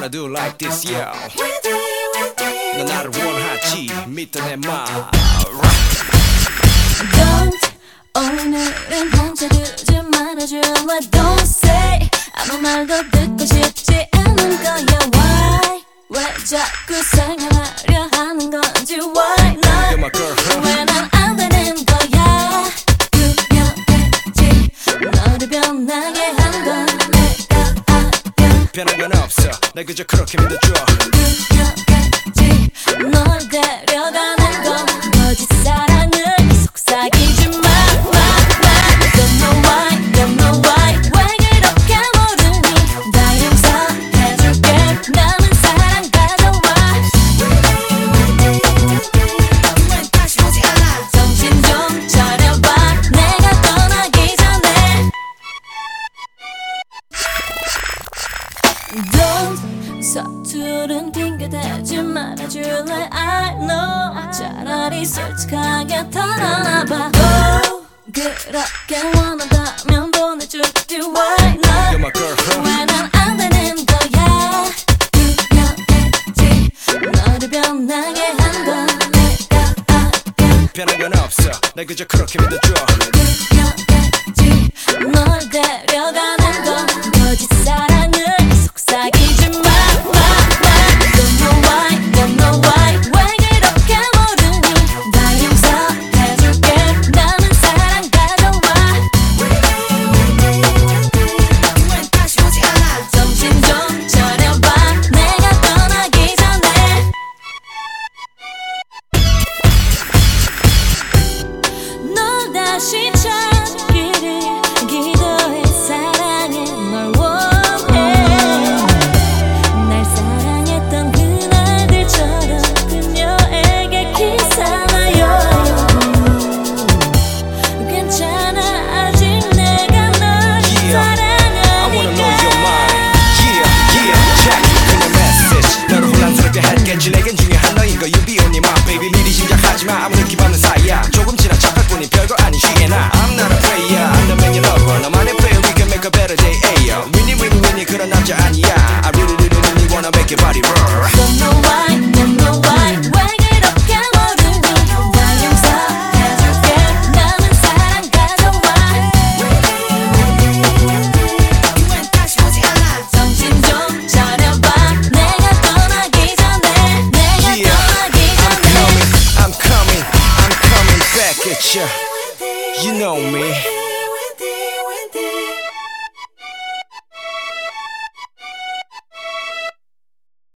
wanna do like this, yeah. 넌 나를 원하지 믿던 내 말. Don't 오늘은 혼자 두지 말아줄래. Don't say 아무 말도 듣고 싶지 않은 거야. Why 왜 자꾸 생각하려 하는 건지. Why You're my not girl, 왜 난 안 되는 거야. 분명했지 너를 변하게 한 건 내가 아니야. 변한 건 없어 날 그저 그렇게 믿어줘. 분명했지 널 데려가는 건 거짓 사랑을 속삭이지 마. Don't know why, don't know why 왜 그렇게 모르니. 다 용서해줄게 남은 사랑 가져와. 다시 오지 않아. 정신 좀 차려봐 내가 떠나기 전에. Don't 서투른 핑계대지 말아줄래. I know 차라리 솔직하게 털어놔봐. Oh, 그렇게 원한다면 보내줄게. Why You're not my girl, 왜 난 안 되는 거야. 분명했지 너를 변하게 한 건 내가 아니야. 변한 건 없어 날 그저 그렇게 믿어줘.